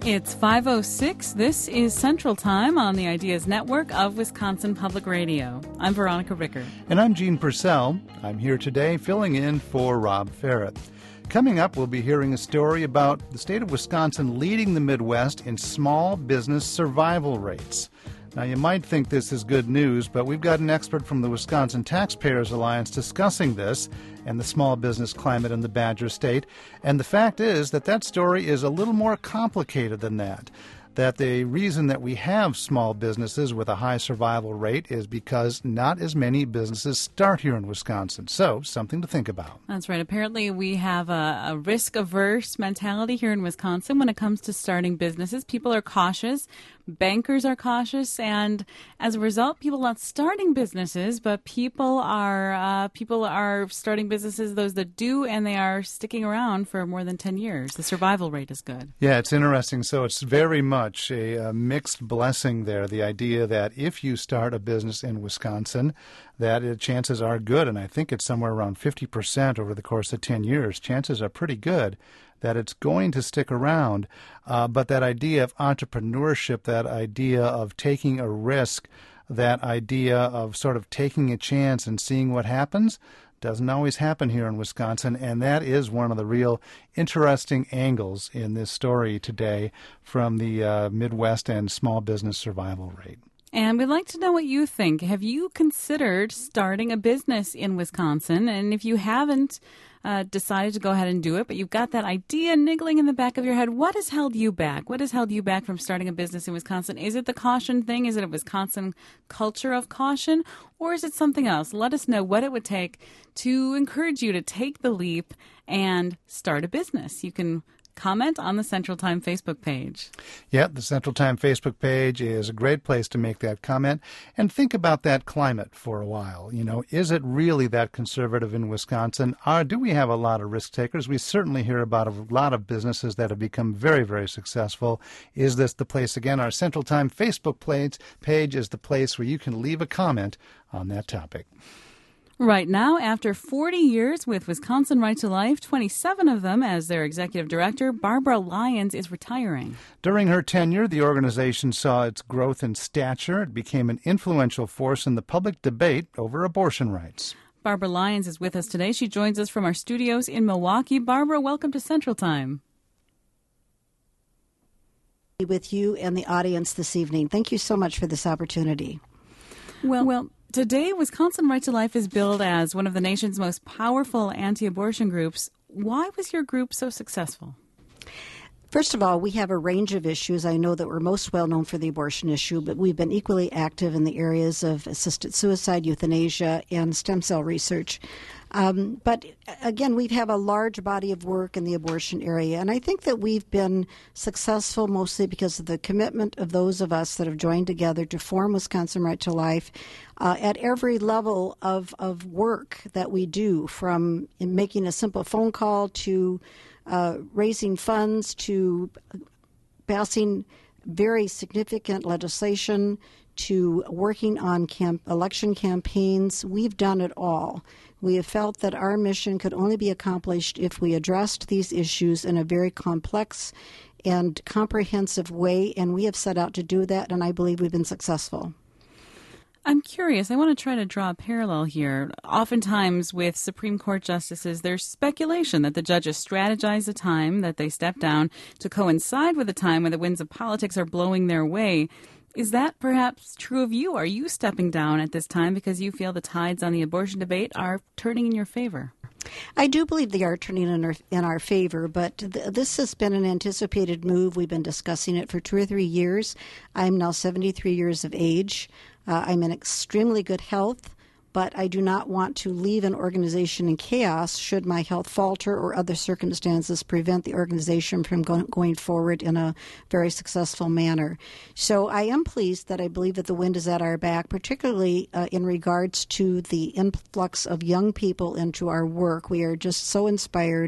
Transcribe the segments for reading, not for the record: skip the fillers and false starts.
It's 5:06. This is Central Time on the Ideas Network of Wisconsin Public Radio. I'm Veronica Ricker. And I'm Gene Purcell. I'm here today filling in for Rob Ferret. Coming up, we'll be hearing a story about the state of Wisconsin leading the Midwest in small business survival rates. Now, you might think this is good news, but we've got an expert from the Wisconsin Taxpayers Alliance discussing this and the small business climate in the Badger State. And the fact is that story is a little more complicated than that. That the reason that we have small businesses with a high survival rate is because not as many businesses start here in Wisconsin. So, something to think about. That's right. Apparently, we have a risk-averse mentality here in Wisconsin when it comes to starting businesses. People are cautious. Bankers are cautious, and as a result, people are not starting businesses, but people are starting businesses, those that do, and they are sticking around for more than 10 years. The survival rate is good. Yeah, it's interesting. So it's very much a mixed blessing there, the idea that if you start a business in Wisconsin, that chances are good, and I think it's somewhere around 50% over the course of 10 years. Chances are pretty good that it's going to stick around, but that idea of entrepreneurship, that idea of taking a risk, that idea of sort of taking a chance and seeing what happens doesn't always happen here in Wisconsin, and that is one of the real interesting angles in this story today from the Midwest and small business survival rate. And we'd like to know what you think. Have you considered starting a business in Wisconsin? And if you haven't decided to go ahead and do it, but you've got that idea niggling in the back of your head, what has held you back? What has held you back from starting a business in Wisconsin? Is it the caution thing? Is it a Wisconsin culture of caution? Or is it something else? Let us know what it would take to encourage you to take the leap and start a business. You can comment on the Central Time Facebook page. Yeah, the Central Time Facebook page is a great place to make that comment. And think about that climate for a while. You know, is it really that conservative in Wisconsin? Do we have a lot of risk takers? We certainly hear about a lot of businesses that have become very, very successful. Is this the place? Again, our Central Time Facebook page is the place where you can leave a comment on that topic. Right now, after 40 years with Wisconsin Right to Life, 27 of them as their executive director, Barbara Lyons is retiring. During her tenure, the organization saw its growth in stature. It became an influential force in the public debate over abortion rights. Barbara Lyons is with us today. She joins us from our studios in Milwaukee. Barbara, welcome to Central Time. With you and the audience this evening. Thank you so much for this opportunity. Well, today, Wisconsin Right to Life is billed as one of the nation's most powerful anti-abortion groups. Why was your group so successful? First of all, we have a range of issues. I know that we're most well known for the abortion issue, but we've been equally active in the areas of assisted suicide, euthanasia, and stem cell research. But again, we have a large body of work in the abortion area, and I think that we've been successful mostly because of the commitment of those of us that have joined together to form Wisconsin Right to Life at every level of work that we do, from making a simple phone call to raising funds to passing very significant legislation to working on election campaigns. We've done it all. We have felt that our mission could only be accomplished if we addressed these issues in a very complex and comprehensive way, and we have set out to do that, and I believe we've been successful. I'm curious. I want to try to draw a parallel here. Oftentimes with Supreme Court justices, there's speculation that the judges strategize the time that they step down to coincide with the time when the winds of politics are blowing their way. Is that perhaps true of you? Are you stepping down at this time because you feel the tides on the abortion debate are turning in your favor? I do believe they are turning in our favor, but this has been an anticipated move. We've been discussing it for 2 or 3 years. I'm now 73 years of age. I'm in extremely good health, but I do not want to leave an organization in chaos should my health falter or other circumstances prevent the organization from going forward in a very successful manner. So I am pleased that I believe that the wind is at our back, particularly in regards to the influx of young people into our work. We are just so inspired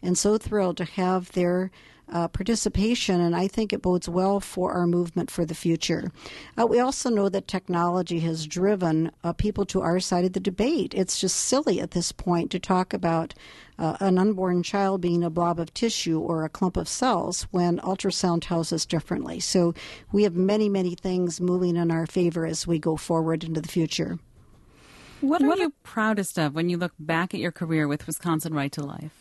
and so thrilled to have their participation, and I think it bodes well for our movement for the future. We also know that technology has driven people to our side of the debate. It's just silly at this point to talk about an unborn child being a blob of tissue or a clump of cells when ultrasound tells us differently. So we have many, many things moving in our favor as we go forward into the future. What are you proudest of when you look back at your career with Wisconsin Right to Life?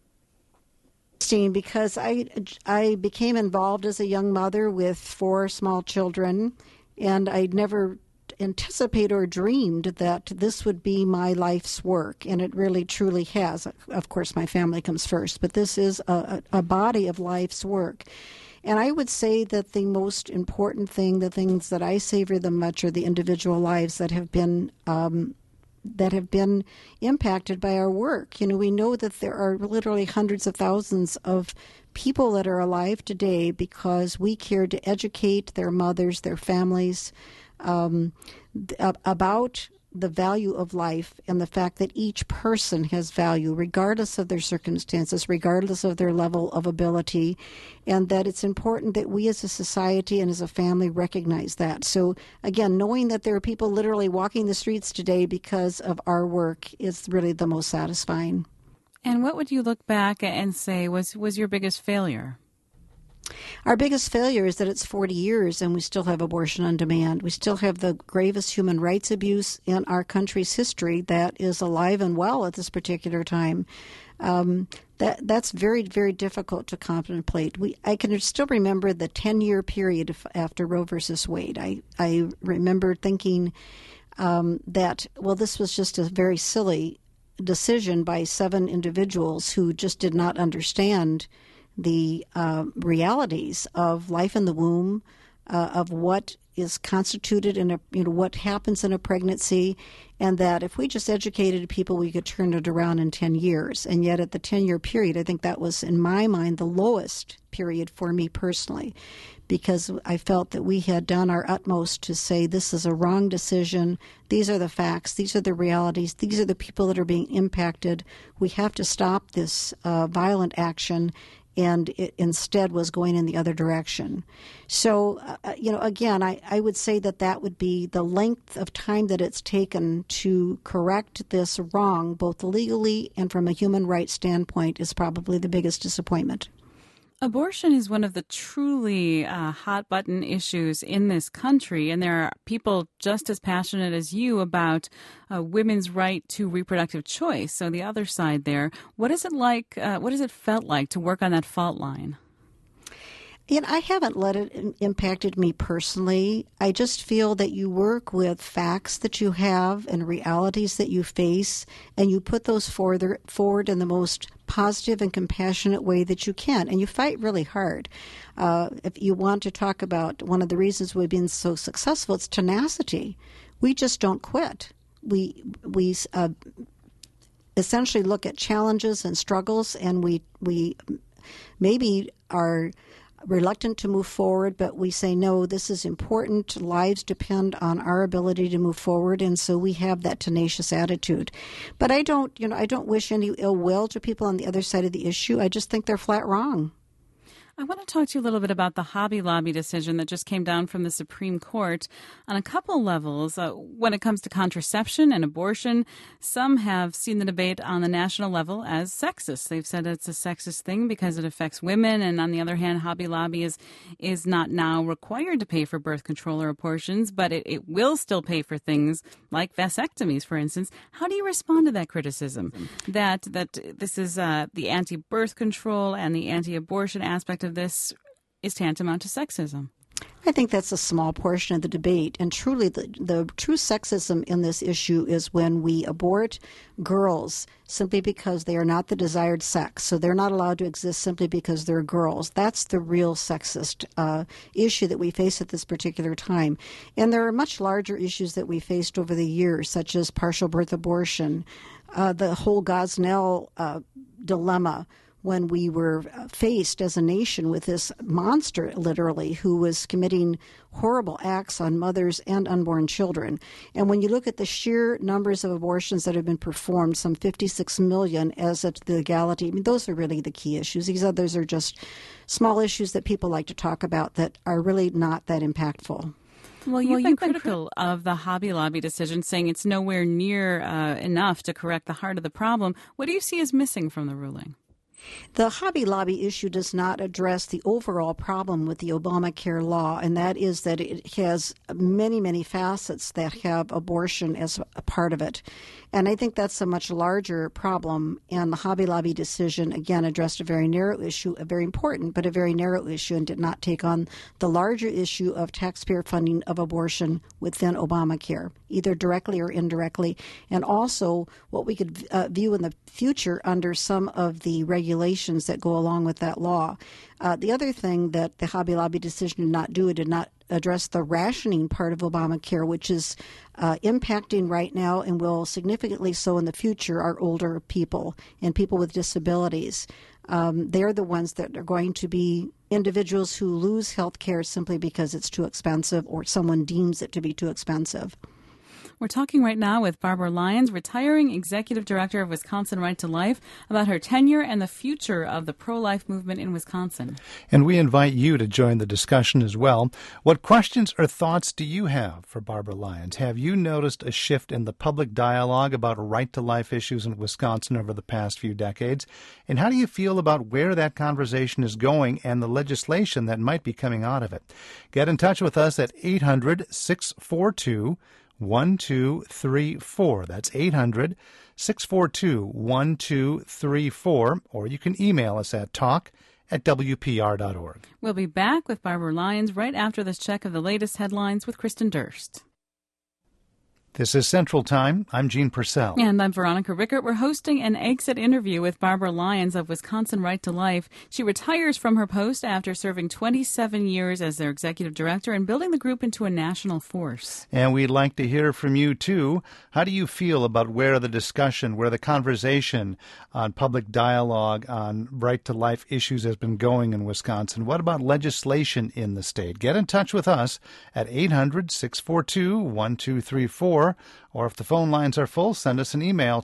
Because I became involved as a young mother with 4 small children, and I'd never anticipated or dreamed that this would be my life's work, and it really truly has. Of course, my family comes first, but this is a body of life's work. And I would say that the most important thing, the things that I savor the much, are the individual lives that have been impacted by our work. You know, we know that there are literally hundreds of thousands of people that are alive today because we cared to educate their mothers, their families, about the value of life and the fact that each person has value regardless of their circumstances, regardless of their level of ability, and that it's important that we as a society and as a family recognize that. So again, knowing that there are people literally walking the streets today because of our work is really the most satisfying. And what would you look back and say was your biggest failure? Our biggest failure is that it's 40 years and we still have abortion on demand. We still have the gravest human rights abuse in our country's history that is alive and well at this particular time. That's very, very difficult to contemplate. I can still remember the 10-year period after Roe versus Wade. I remember thinking that, well, this was just a very silly decision by 7 individuals who just did not understand the realities of life in the womb, of what is constituted in what happens in a pregnancy, and that if we just educated people, we could turn it around in 10 years. And yet at the 10-year period, I think that was, in my mind, the lowest period for me personally, because I felt that we had done our utmost to say this is a wrong decision. These are the facts. These are the realities. These are the people that are being impacted. We have to stop this violent action. And it instead was going in the other direction. So, again, I would say that would be the length of time that it's taken to correct this wrong, both legally and from a human rights standpoint, is probably the biggest disappointment. Abortion is one of the truly hot-button issues in this country, and there are people just as passionate as you about women's right to reproductive choice. So the other side there, what is it like? What has it felt like to work on that fault line? I haven't let it impacted me personally. I just feel that you work with facts that you have and realities that you face, and you put those forward in the most positive and compassionate way that you can, and you fight really hard. If you want to talk about one of the reasons we've been so successful, it's tenacity. We just don't quit. We essentially look at challenges and struggles, and we maybe are reluctant to move forward, but we say, no, this is important. Lives depend on our ability to move forward, and so we have that tenacious attitude. But I don't wish any ill will to people on the other side of the issue. I just think they're flat wrong. I want to talk to you a little bit about the Hobby Lobby decision that just came down from the Supreme Court on a couple levels. When it comes to contraception and abortion, some have seen the debate on the national level as sexist. They've said it's a sexist thing because it affects women, and on the other hand, Hobby Lobby is not now required to pay for birth control or abortions, but it will still pay for things like vasectomies, for instance. How do you respond to that criticism that this is the anti-birth control and the anti-abortion aspect of this is tantamount to sexism? I think that's a small portion of the debate, and truly the true sexism in this issue is when we abort girls simply because they are not the desired sex, so they're not allowed to exist simply because they're girls. That's the real sexist issue that we face at this particular time. And there are much larger issues that we faced over the years, such as partial birth abortion, the whole Gosnell dilemma, when we were faced as a nation with this monster, literally, who was committing horrible acts on mothers and unborn children. And when you look at the sheer numbers of abortions that have been performed, some 56 million as of the legality, I mean, those are really the key issues. These others are just small issues that people like to talk about that are really not that impactful. Well, you've been critical of the Hobby Lobby decision, saying it's nowhere near enough to correct the heart of the problem. What do you see as missing from the ruling? The Hobby Lobby issue does not address the overall problem with the Obamacare law, and that is that it has many, many facets that have abortion as a part of it. And I think that's a much larger problem, and the Hobby Lobby decision, again, addressed a very narrow issue, a very important, but a very narrow issue, and did not take on the larger issue of taxpayer funding of abortion within Obamacare, either directly or indirectly, and also what we could view in the future under some of the regulations that go along with that law. The other thing that the Hobby Lobby decision did not do, it did not address the rationing part of Obamacare, which is impacting right now and will significantly so in the future our older people and people with disabilities. They're the ones that are going to be individuals who lose health care simply because it's too expensive or someone deems it to be too expensive. We're talking right now with Barbara Lyons, retiring Executive Director of Wisconsin Right to Life, about her tenure and the future of the pro-life movement in Wisconsin. And we invite you to join the discussion as well. What questions or thoughts do you have for Barbara Lyons? Have you noticed a shift in the public dialogue about right to life issues in Wisconsin over the past few decades? And how do you feel about where that conversation is going and the legislation that might be coming out of it? Get in touch with us at 800-642-1234. That's 800-642-1234. Or you can email us at talk@wpr.org. We'll be back with Barbara Lyons right after this check of the latest headlines with Kristen Durst. This is Central Time. I'm Gene Purcell. And I'm Veronica Rickert. We're hosting an exit interview with Barbara Lyons of Wisconsin Right to Life. She retires from her post after serving 27 years as their executive director and building the group into a national force. And we'd like to hear from you, too. How do you feel about where the discussion, where the conversation on public dialogue on right to life issues has been going in Wisconsin? What about legislation in the state? Get in touch with us at 800-642-1234. Or if the phone lines are full, send us an email,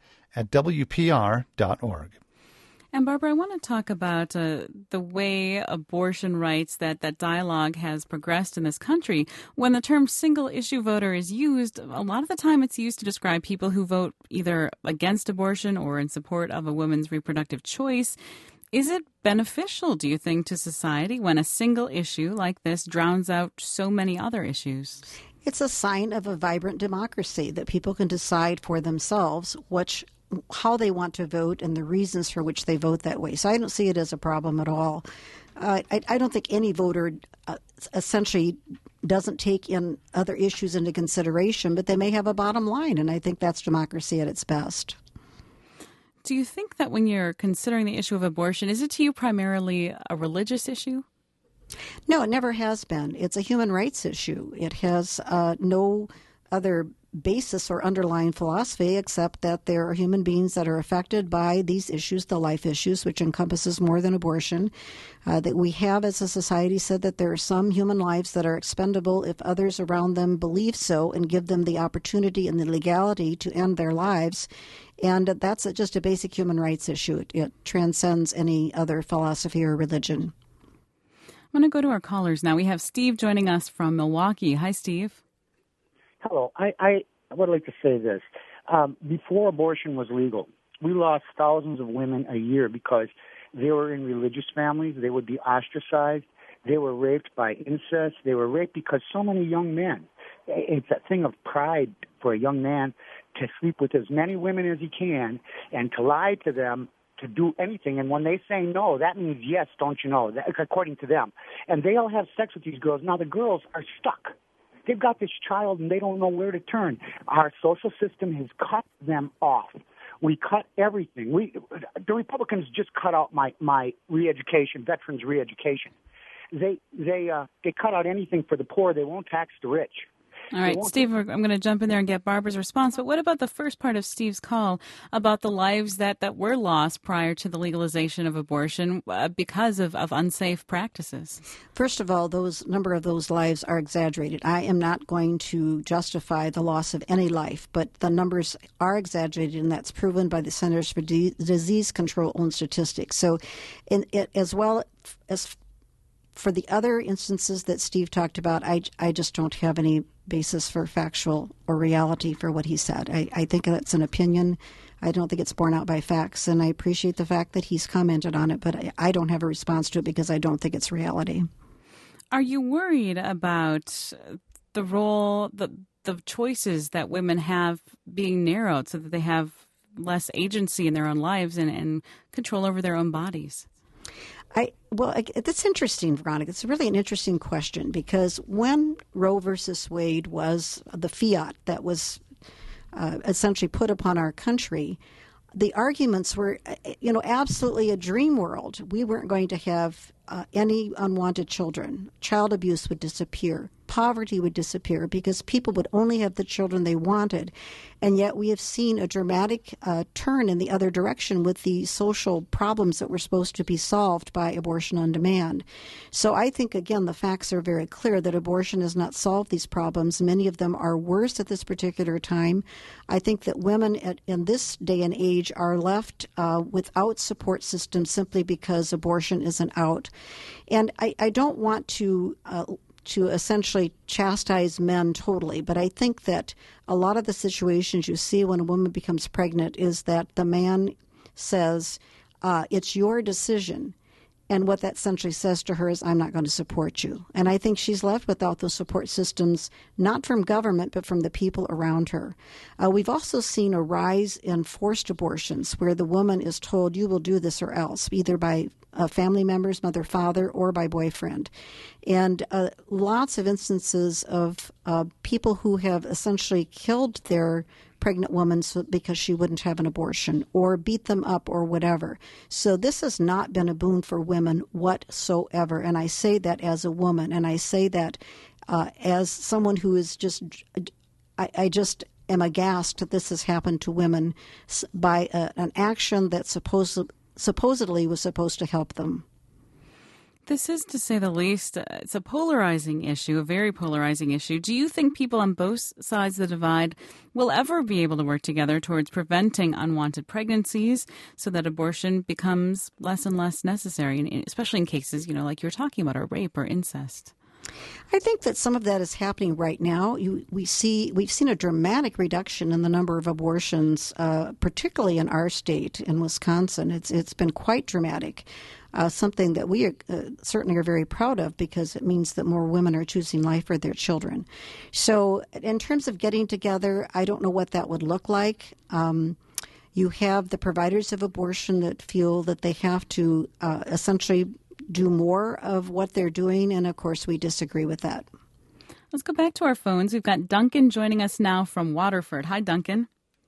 talk@wpr.org. And Barbara, I want to talk about the way abortion rights, that dialogue has progressed in this country. When the term single-issue voter is used, a lot of the time it's used to describe people who vote either against abortion or in support of a woman's reproductive choice. Is it beneficial, do you think, to society when a single issue like this drowns out so many other issues? It's a sign of a vibrant democracy that people can decide for themselves how they want to vote and the reasons for which they vote that way. So I don't see it as a problem at all. I don't think any voter essentially doesn't take in other issues into consideration, but they may have a bottom line, and I think that's democracy at its best. Do you think that when you're considering the issue of abortion, is it to you primarily a religious issue? No, it never has been. It's a human rights issue. It has no other basis or underlying philosophy except that there are human beings that are affected by these issues, the life issues, which encompasses more than abortion. That we have as a society said that there are some human lives that are expendable if others around them believe so and give them the opportunity and the legality to end their lives. And that's just a basic human rights issue. It transcends any other philosophy or religion. I'm going to go to our callers now. We have Steve joining us from Milwaukee. Hi, Steve. Hello. I would like to say this. Before abortion was legal, we lost thousands of women a year because they were in religious families. They would be ostracized. They were raped by incest. They were raped because so many young men. It's a thing of pride for a young man to sleep with as many women as he can and to lie to them, to do anything. And when they say no, that means yes, don't you know, according to them. And they all have sex with these girls. Now the girls are stuck. They've got this child and they don't know where to turn. Our social system has cut them off. We cut everything. The Republicans just cut out my re-education, veterans re-education. They cut out anything for the poor. They won't tax the rich. All right, Steve, I'm going to jump in there and get Barbara's response. But what about the first part of Steve's call about the lives that were lost prior to the legalization of abortion because of unsafe practices? First of all, those number of those lives are exaggerated. I am not going to justify the loss of any life, but the numbers are exaggerated, and that's proven by the Centers for Disease Control own statistics. So, as well as for the other instances that Steve talked about, I just don't have any basis for factual or reality for what he said. I think that's an opinion. I don't think it's borne out by facts, and I appreciate the fact that he's commented on it, but I don't have a response to it because I don't think it's reality. Are you worried about the role, the choices that women have being narrowed so that they have less agency in their own lives and control over their own bodies? That's interesting, Veronica. It's really an interesting question because when Roe versus Wade was the fiat that was essentially put upon our country, the arguments were, absolutely a dream world. We weren't going to have any unwanted children. Child abuse would disappear. Poverty would disappear because people would only have the children they wanted. And yet we have seen a dramatic turn in the other direction with the social problems that were supposed to be solved by abortion on demand. So I think, again, the facts are very clear that abortion has not solved these problems. Many of them are worse at this particular time. I think that women in this day and age are left without support systems simply because abortion isn't out. And I don't want to essentially chastise men totally, but I think that a lot of the situations you see when a woman becomes pregnant is that the man says, it's your decision. And what that essentially says to her is, I'm not going to support you. And I think she's left without those support systems, not from government, but from the people around her. We've also seen a rise in forced abortions where the woman is told, you will do this or else, either by family members, mother, father, or by boyfriend. And lots of instances of people who have essentially killed their pregnant woman because she wouldn't have an abortion or beat them up or whatever. So this has not been a boon for women whatsoever. And I say that as a woman, and I say that as someone who is I just am aghast that this has happened to women by an action that supposedly was supposed to help them. This is, to say the least, it's a polarizing issue, a very polarizing issue. Do you think people on both sides of the divide will ever be able to work together towards preventing unwanted pregnancies so that abortion becomes less and less necessary, especially in cases, like you're talking about, or rape or incest? I think that some of that is happening right now. We've seen a dramatic reduction in the number of abortions, particularly in our state, in Wisconsin. It's been quite dramatic. Something that we certainly are very proud of because it means that more women are choosing life for their children. So in terms of getting together, I don't know what that would look like. You have the providers of abortion that feel that they have to essentially do more of what they're doing, and of course we disagree with that. Let's go back to our phones. We've got Duncan joining us now from Waterford. Hi, Duncan.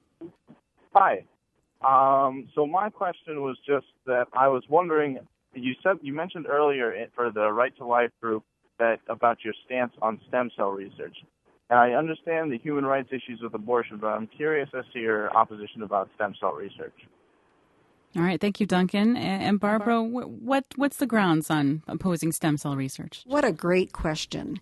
Hi. So my question was just that I was wondering, you mentioned earlier for the Right to Life group about your stance on stem cell research. And I understand the human rights issues with abortion, but I'm curious as to your opposition about stem cell research. All right. Thank you, Duncan. And Barbara, what's the grounds on opposing stem cell research? What a great question.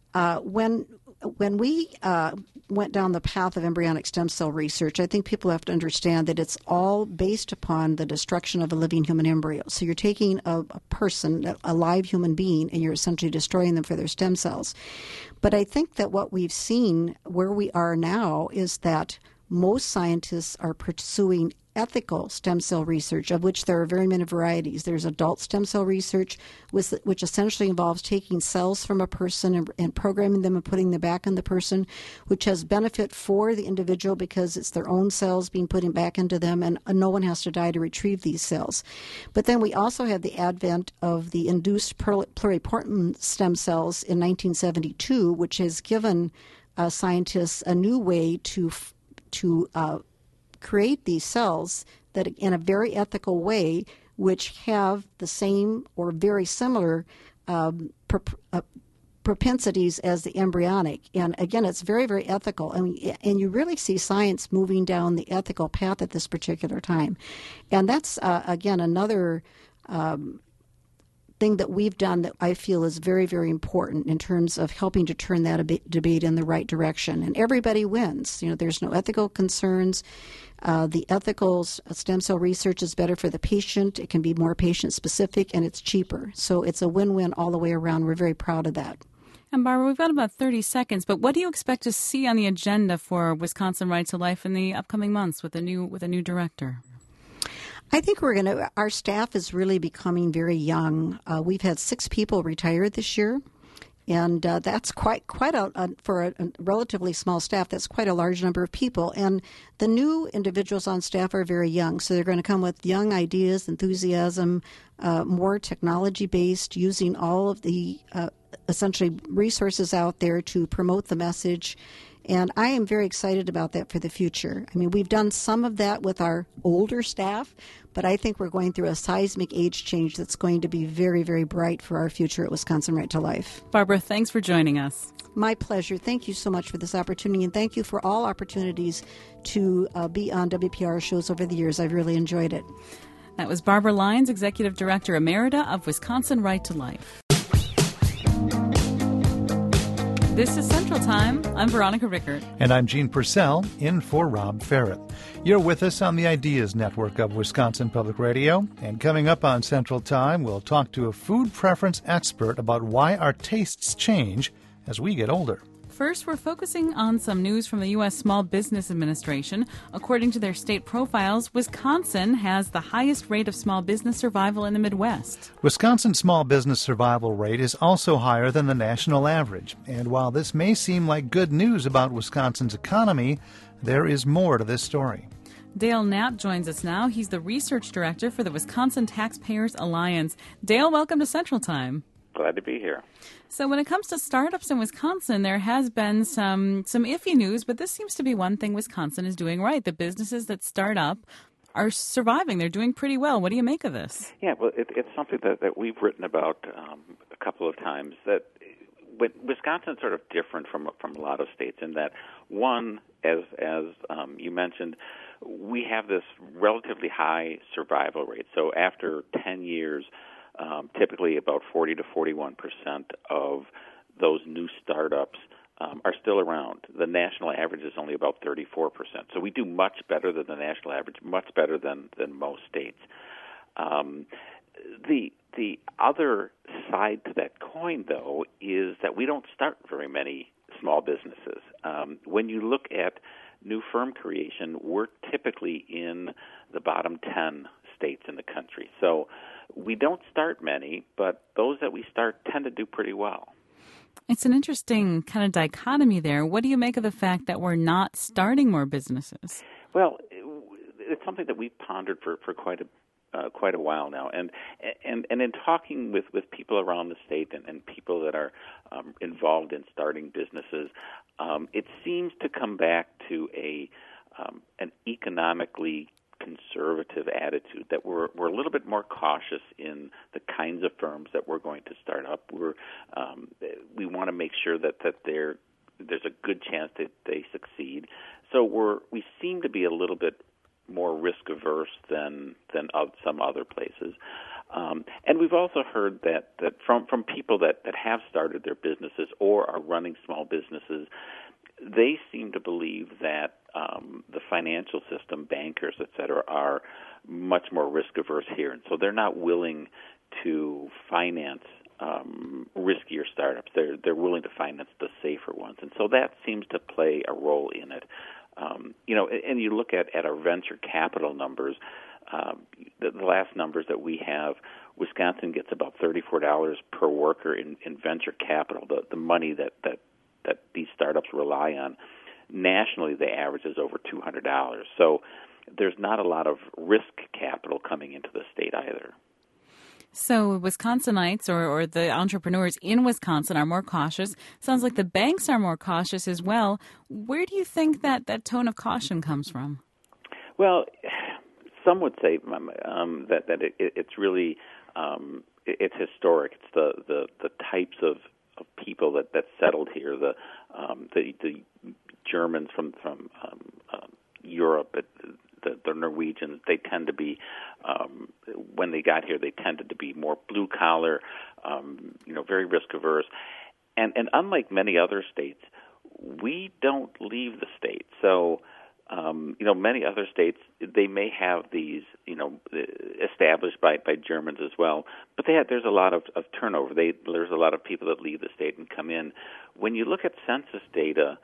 When we went down the path of embryonic stem cell research, I think people have to understand that it's all based upon the destruction of a living human embryo. So you're taking a person, a live human being, and you're essentially destroying them for their stem cells. But I think that what we've seen where we are now is that most scientists are pursuing ethical stem cell research, of which there are very many varieties. There's adult stem cell research, which essentially involves taking cells from a person and programming them and putting them back in the person, which has benefit for the individual because it's their own cells being put back into them, and no one has to die to retrieve these cells. But then we also have the advent of the induced pluripotent stem cells in 1972, which has given scientists a new way to create these cells that in a very ethical way, which have the same or very similar propensities as the embryonic. And again, it's very, very ethical. And you really see science moving down the ethical path at this particular time. And that's, again, another thing that we've done that I feel is very, very important in terms of helping to turn that debate in the right direction. And everybody wins. There's no ethical concerns. The ethical stem cell research is better for the patient. It can be more patient-specific, and it's cheaper. So it's a win-win all the way around. We're very proud of that. And Barbara, we've got about 30 seconds, but what do you expect to see on the agenda for Wisconsin Right to Life in the upcoming months with a new director? I think our staff is really becoming very young. We've had 6 people retire this year, and that's quite for a relatively small staff, that's quite a large number of people. And the new individuals on staff are very young, so they're going to come with young ideas, enthusiasm, more technology-based, using all of the essentially resources out there to promote the message. And I am very excited about that for the future. I mean, we've done some of that with our older staff, but I think we're going through a seismic age change that's going to be very, very bright for our future at Wisconsin Right to Life. Barbara, thanks for joining us. My pleasure. Thank you so much for this opportunity, and thank you for all opportunities to be on WPR shows over the years. I've really enjoyed it. That was Barbara Lyons, Executive Director Emerita of Wisconsin Right to Life. This is Central Time. I'm Veronica Rickert. And I'm Gene Purcell, in for Rob Ferret. You're with us on the Ideas Network of Wisconsin Public Radio. And coming up on Central Time, we'll talk to a food preference expert about why our tastes change as we get older. First, we're focusing on some news from the U.S. Small Business Administration. According to their state profiles, Wisconsin has the highest rate of small business survival in the Midwest. Wisconsin's small business survival rate is also higher than the national average. And while this may seem like good news about Wisconsin's economy, there is more to this story. Dale Knapp joins us now. He's the research director for the Wisconsin Taxpayers Alliance. Dale, welcome to Central Time. Glad to be here. So when it comes to startups in Wisconsin, there has been some iffy news, but this seems to be one thing Wisconsin is doing right. The businesses that start up are surviving. They're doing pretty well. What do you make of this? Yeah, well, it's something that we've written about a couple of times, that Wisconsin's sort of different from a lot of states in that, one, as you mentioned, we have this relatively high survival rate. So after 10 years, typically about 40 to 41% of those new startups are still around. The national average is only about 34%. So we do much better than the national average, much better than most states. The other side to that coin, though, is that we don't start very many small businesses. When you look at new firm creation, we're typically in the bottom 10 states in the country. So we don't start many, but those that we start tend to do pretty well. It's an interesting kind of dichotomy there. What do you make of the fact that we're not starting more businesses? Well, it's something that we've pondered for quite a while now, and in talking with people around the state and people that are involved in starting businesses, it seems to come back to an economically conservative attitude, that we're a little bit more cautious in the kinds of firms that we're going to start up. We want to make sure that there's a good chance that they succeed. So we seem to be a little bit more risk averse than some other places. And we've also heard that from people that have started their businesses or are running small businesses, they seem to believe that the financial system, bankers, et cetera, are much more risk-averse here. And so they're not willing to finance riskier startups. They're willing to finance the safer ones. And so that seems to play a role in it. And you look at our venture capital numbers, the last numbers that we have, Wisconsin gets about $34 per worker in venture capital, the money that these startups rely on. Nationally, the average is over $200. So there's not a lot of risk capital coming into the state either. So Wisconsinites or the entrepreneurs in Wisconsin are more cautious. Sounds like the banks are more cautious as well. Where do you think that tone of caution comes from? Well, some would say that it's really it's historic. It's the types of people that settled here. The Germans from Europe, the Norwegians, they tend to be, when they got here, they tended to be more blue collar, very risk averse. And unlike many other states, we don't leave the state. So, many other states, they may have these, established by Germans as well, but there's a lot of turnover. There's a lot of people that leave the state and come in. When you look at census data,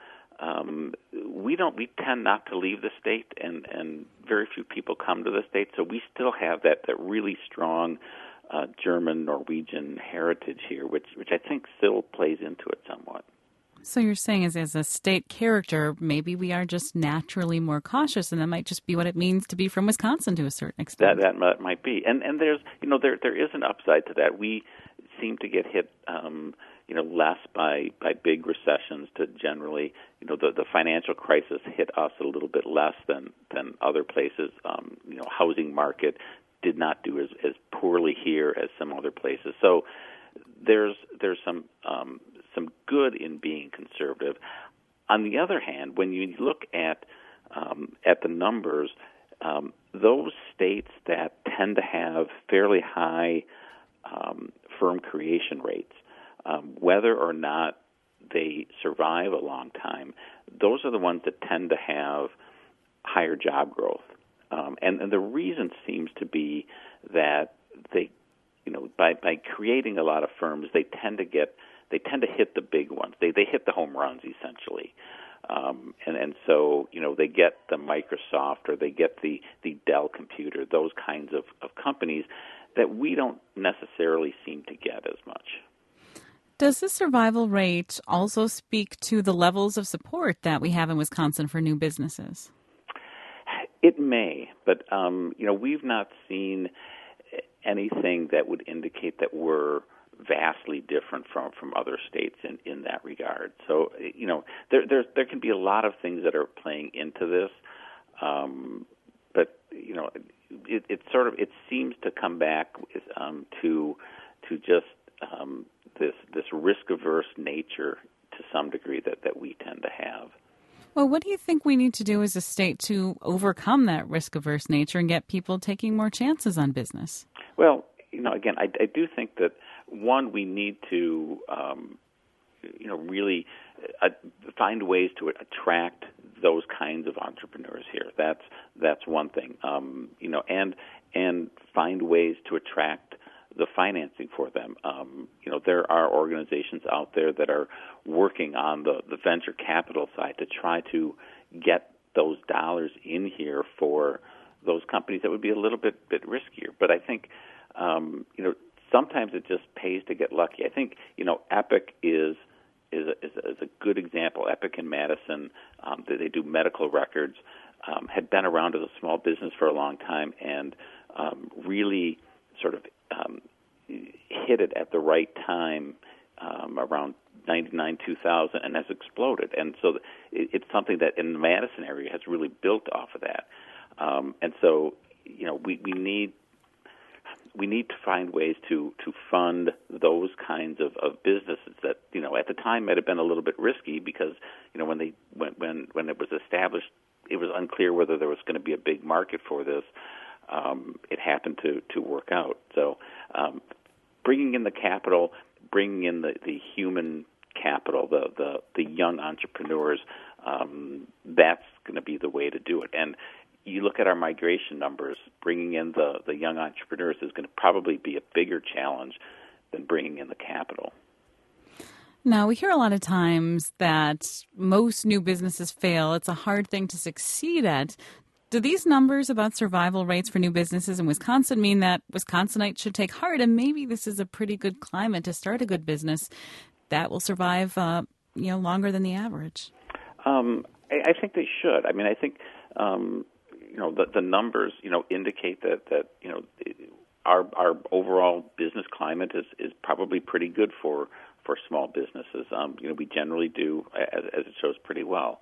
we tend not to leave the state, and very few people come to the state. So we still have that really strong German, Norwegian heritage here, which I think still plays into it somewhat. So you're saying as a state character, maybe we are just naturally more cautious, and that might just be what it means to be from Wisconsin to a certain extent. That might be, and there's there is an upside to that. We seem to get hit less by big recessions. To generally, the financial crisis hit us a little bit less than other places. Housing market did not do as poorly here as some other places. So there's some good in being conservative. On the other hand, when you look at the numbers, those states that tend to have fairly high firm creation rates, whether or not they survive a long time, those are the ones that tend to have higher job growth. And the reason seems to be that they, by creating a lot of firms, they tend to hit the big ones. They hit the home runs essentially, and so they get the Microsoft or they get the Dell computer, those kinds of companies that we don't necessarily seem to get as much. Does the survival rate also speak to the levels of support that we have in Wisconsin for new businesses? It may, but we've not seen anything that would indicate that we're vastly different from other states in that regard. So there can be a lot of things that are playing into this, but it seems to come back to just this risk averse nature to some degree that we tend to have. Well, what do you think we need to do as a state to overcome that risk-averse nature and get people taking more chances on business? Well, again, I do think that, one, we need to, really find ways to attract those kinds of entrepreneurs here. That's one thing, and find ways to attract the financing for them. There are organizations out there that are working on the venture capital side to try to get those dollars in here for those companies that would be a little bit riskier. But I think, sometimes it just pays to get lucky. I think, Epic is a good example. Epic in Madison, they do medical records, had been around as a small business for a long time, and really sort of hit it at the right time around 99, 2000, and has exploded. And so it's something that in the Madison area has really built off of that. And so, we need to find ways to fund those kinds of businesses that, at the time might have been a little bit risky because, when it was established, it was unclear whether there was going to be a big market for this. It happened to work out. So bringing in the capital, bringing in the human capital, the young entrepreneurs, that's going to be the way to do it. And you look at our migration numbers, bringing in the young entrepreneurs is going to probably be a bigger challenge than bringing in the capital. Now, we hear a lot of times that most new businesses fail. It's a hard thing to succeed at. Do these numbers about survival rates for new businesses in Wisconsin mean that Wisconsinites should take heart and maybe this is a pretty good climate to start a good business that will survive, longer than the average? I think they should. I mean, I think, the numbers, indicate that our overall business climate is probably pretty good for small businesses. We generally do, as it shows, pretty well.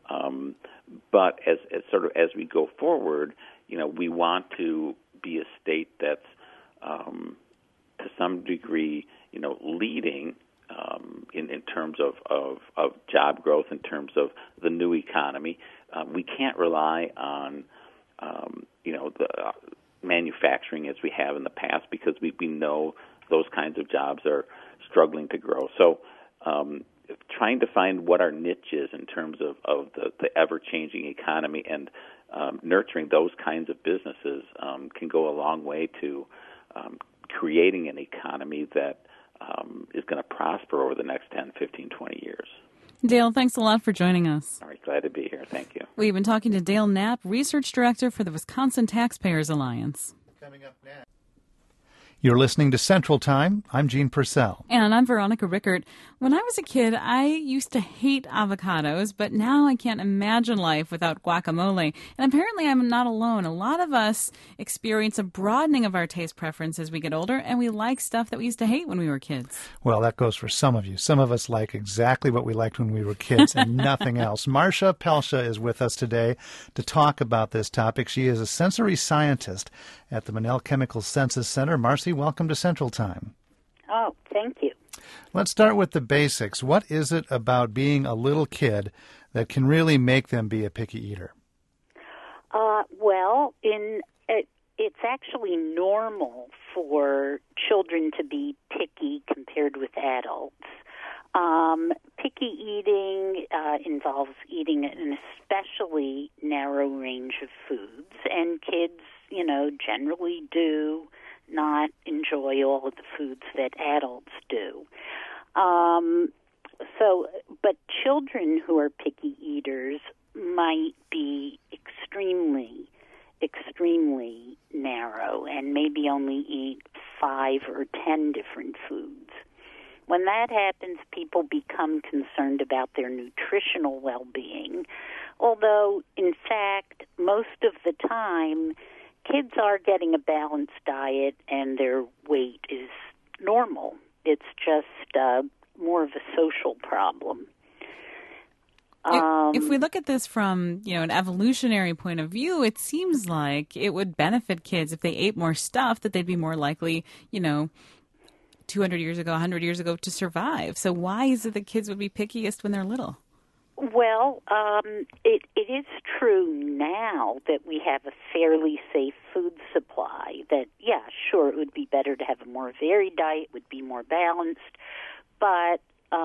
But as we go forward, we want to be a state that's to some degree, leading in terms of job growth, in terms of the new economy. We can't rely on the manufacturing as we have in the past, because we know those kinds of jobs are struggling to grow. So trying to find what our niche is in terms of the ever-changing economy and nurturing those kinds of businesses can go a long way to creating an economy that is going to prosper over the next 10, 15, 20 years. Dale, thanks a lot for joining us. All right, glad to be here. Thank you. We've been talking to Dale Knapp, Research Director for the Wisconsin Taxpayers Alliance. Coming up next. You're listening to Central Time. I'm Gene Purcell. And I'm Veronica Rickert. When I was a kid, I used to hate avocados, but now I can't imagine life without guacamole. And apparently I'm not alone. A lot of us experience a broadening of our taste preference as we get older, and we like stuff that we used to hate when we were kids. Well, that goes for some of you. Some of us like exactly what we liked when we were kids and nothing else. Marcia Pelsha is with us today to talk about this topic. She is a sensory scientist at the Monell Chemical Senses Center. Marcy, welcome to Central Time. Oh, thank you. Let's start with the basics. What is it about being a little kid that can really make them be a picky eater? It's actually normal for children to be picky compared with adults. Picky eating involves eating an especially narrow range of foods, and kids, generally do not enjoy all of the foods that adults do. But children who are picky eaters might be extremely narrow and maybe only eat 5 or 10 different foods. When that happens, people become concerned about their nutritional well-being, although, in fact, most of the time, kids are getting a balanced diet and their weight is normal. It's just more of a social problem. If we look at this from, an evolutionary point of view, it seems like it would benefit kids if they ate more stuff, that they'd be more likely, 200 years ago, 100 years ago, to survive. So why is it that kids would be pickiest when they're little? Well, it is true now that we have a fairly safe food supply that, yeah, sure, it would be better to have a more varied diet, would be more balanced. But,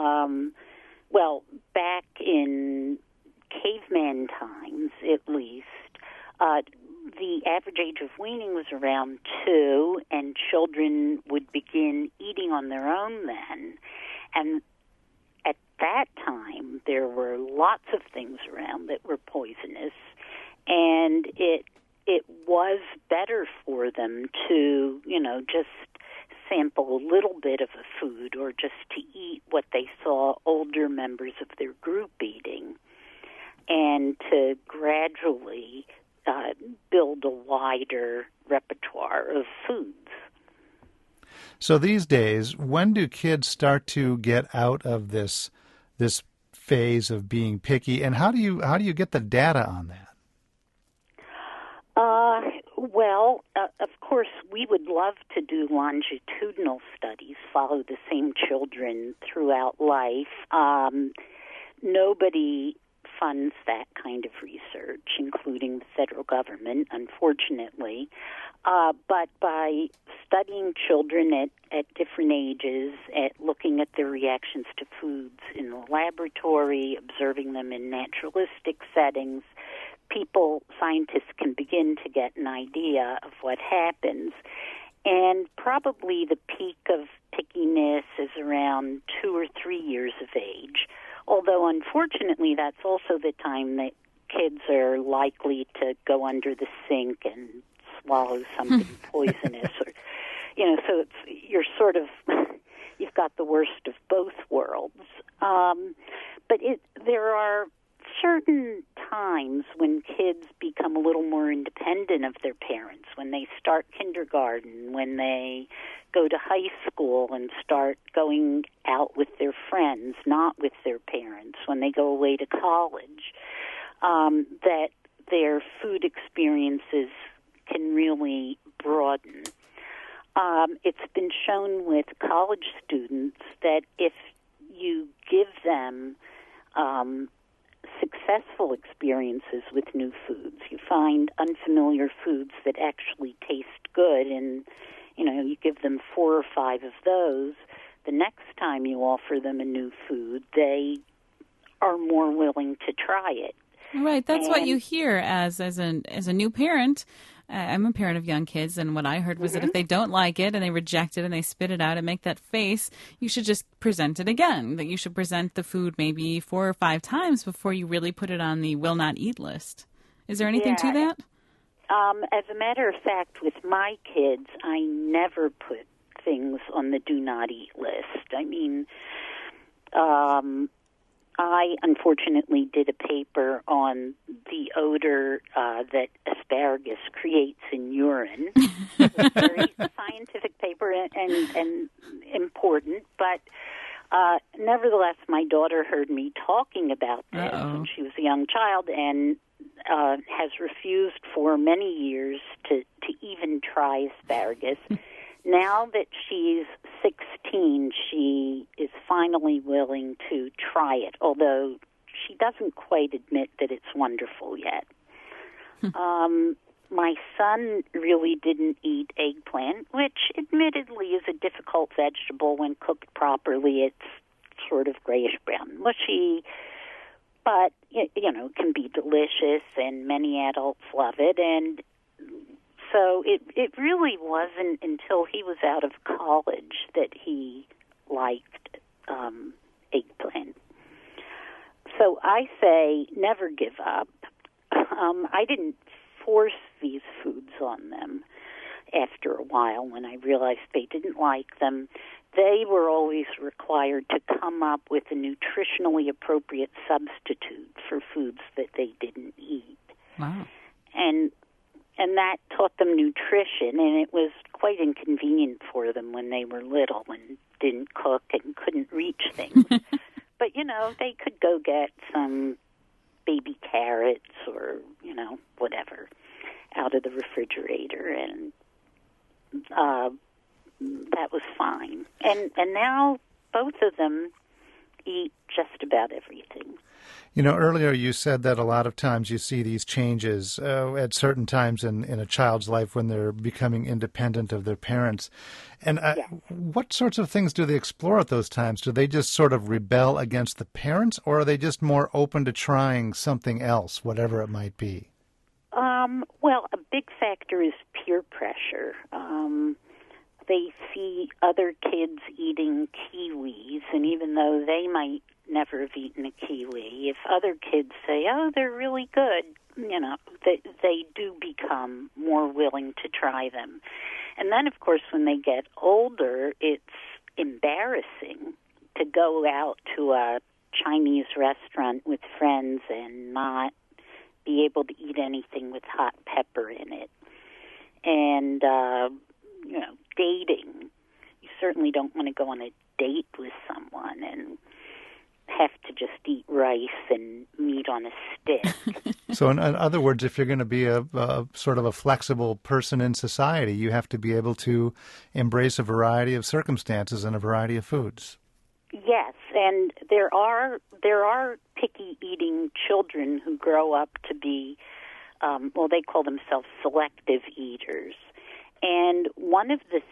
back in caveman times, at least, the average age of weaning was around 2, and children would begin eating on their own then. And at that time, there were lots of things around that were poisonous, and it was better for them to, just sample a little bit of a food or just to eat what they saw older members of their group eating, and to gradually build a wider repertoire of foods. So these days, when do kids start to get out of this phase of being picky, and how do you get the data on that? Of course, we would love to do longitudinal studies, follow the same children throughout life. Nobody funds that kind of research, including the federal government, unfortunately. But by studying children at different ages, at looking at their reactions to foods in the laboratory, observing them in naturalistic settings, scientists can begin to get an idea of what happens. And probably the peak of pickiness is around 2 or 3 years of age, although unfortunately that's also the time that kids are likely to go under the sink and swallow something poisonous, or so you've got the worst of both worlds. But there are certain times when kids become a little more independent of their parents, when they start kindergarten, when they go to high school and start going out with their friends, not with their parents, when they go away to college, that their food experiences can really broaden. It's been shown with college students that if you give them successful experiences with new foods. You find unfamiliar foods that actually taste good, and you give them 4 or 5 of those. The next time you offer them a new food, they are more willing to try it. Right, that's what you hear as a new parent. I'm a parent of young kids, and what I heard was that if they don't like it and they reject it and they spit it out and make that face, you should just present it again. That you should present the food maybe 4 or 5 times before you really put it on the will not eat list. Is there anything to that? As a matter of fact, with my kids, I never put things on the do not eat list. I mean, I unfortunately did a paper on the odor that asparagus creates in urine. It was a very scientific paper and important, but nevertheless, my daughter heard me talking about this when she was a young child and has refused for many years to even try asparagus. Now that she's 16, she is finally willing to try it, although she doesn't quite admit that it's wonderful yet. My son really didn't eat eggplant, which admittedly is a difficult vegetable when cooked properly. It's sort of grayish-brown, mushy, but, can be delicious, and many adults love it, and so it really wasn't until he was out of college that he liked eggplant. So I say never give up. I didn't force these foods on them after a while when I realized they didn't like them. They were always required to come up with a nutritionally appropriate substitute for foods that they didn't eat. Wow. And that taught them nutrition, and it was quite inconvenient for them when they were little and didn't cook and couldn't reach things. But, they could go get some baby carrots or, whatever out of the refrigerator, and that was fine. And now both of them eat just about everything. Earlier you said that a lot of times you see these changes at certain times in a child's life when they're becoming independent of their parents. And what sorts of things do they explore at those times? Do they just sort of rebel against the parents, or are they just more open to trying something else, whatever it might be? Well, a big factor is peer pressure. They see other kids eating kiwis, and even though they might never have eaten a kiwi, if other kids say, oh, they're really good, they do become more willing to try them. And then, of course, when they get older, it's embarrassing to go out to a Chinese restaurant with friends and not be able to eat anything with hot pepper in it. And, dating. You certainly don't want to go on a date with someone and have to just eat rice and meat on a stick. So in other words, if you're going to be a sort of a flexible person in society, you have to be able to embrace a variety of circumstances and a variety of foods. Yes, and there are picky eating children who grow up to be, they call themselves selective eaters. And one of the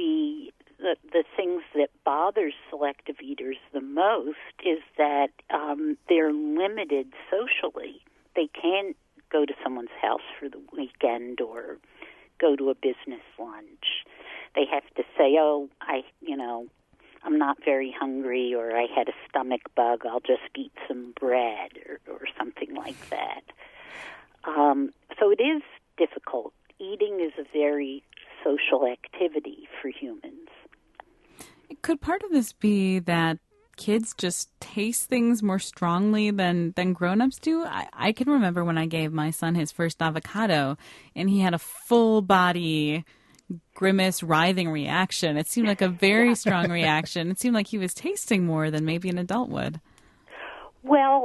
things that bothers selective eaters the most is that they're limited socially. They can't go to someone's house for the weekend or go to a business lunch. They have to say, I'm not very hungry, or I had a stomach bug, I'll just eat some bread or something like that. So it is difficult. Eating is a very social activity for humans. Could part of this be that kids just taste things more strongly than grown-ups do? I can remember when I gave my son his first avocado, and he had a full-body grimace, writhing reaction. It seemed like a very strong reaction. It seemed like he was tasting more than maybe an adult would. Well,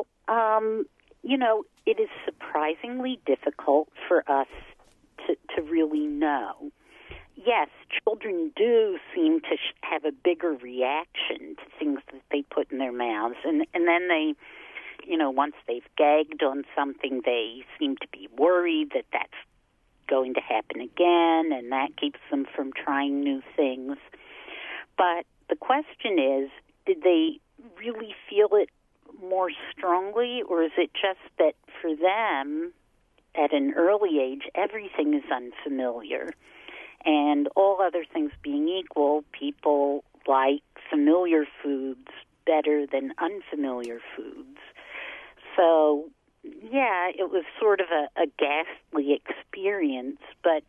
it is surprisingly difficult for us to really know. Yes, children do seem to have a bigger trigger reaction to things that they put in their mouths. And then they, once they've gagged on something, they seem to be worried that that's going to happen again, and that keeps them from trying new things. But the question is, did they really feel it more strongly, or is it just that for them, at an early age, everything is unfamiliar? And all other things being equal, people like familiar foods better than unfamiliar foods. So, yeah, it was sort of a ghastly experience, but,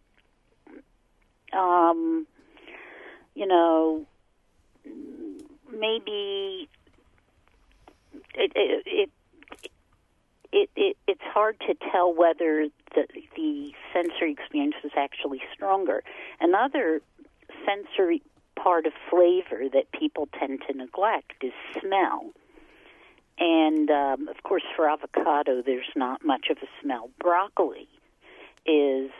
maybe it's hard to tell whether the sensory experience was actually stronger. Another sensory part of flavor that people tend to neglect is smell. And, of course, for avocado, there's not much of a smell. Broccoli is,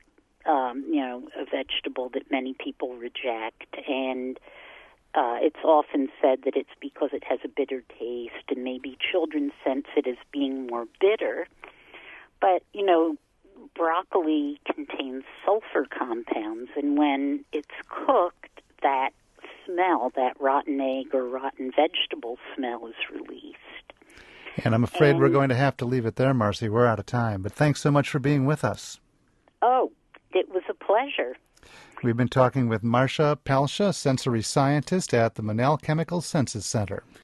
a vegetable that many people reject, and it's often said that it's because it has a bitter taste, and maybe children sense it as being more bitter. But, broccoli contains sulfur compounds, and when it's cooked, that smell, that rotten egg or rotten vegetable smell, is released. And I'm afraid we're going to have to leave it there, Marcy. We're out of time. But thanks so much for being with us. Oh, it was a pleasure. We've been talking with Marcia Palsha, sensory scientist at the Monell Chemical Senses Center.